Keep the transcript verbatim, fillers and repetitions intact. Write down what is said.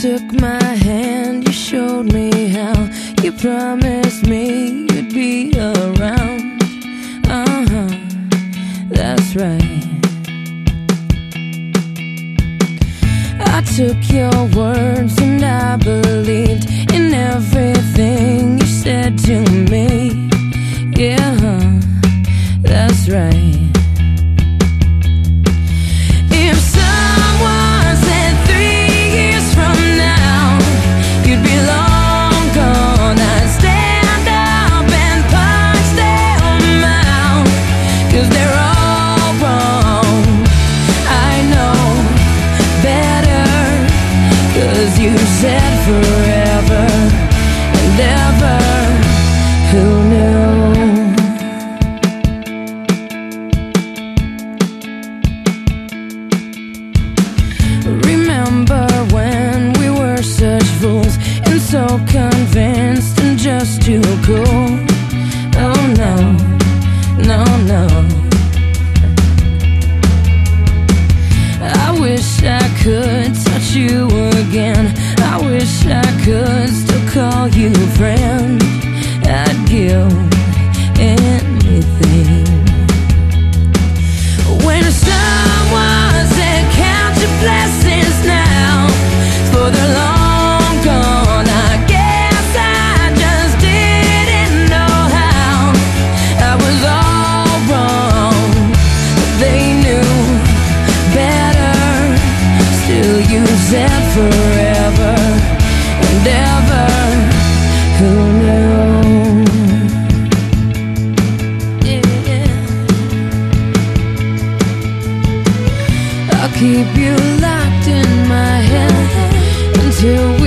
took my hand, you showed me how. You promised me you'd be around. Uh-huh, that's right. I took your words and I believed in everything you said to me. Yeah, that's right. If someone said three years from now you'd be long gone, I'd stand up and punch their mouth, 'cause they're all wrong. I know better, 'cause you said forever and ever. Who knew? Remember when we were such fools and so convinced and just too cool? Oh no, no, no. I wish I could touch you again. I wish I could still call you friend. I'd give anything. When someone said count your blessings now, for they're long gone, I guess I just didn't know how. I was all wrong, but they knew better. Still you said forever and ever. Who knew? I'll keep you locked in my head until we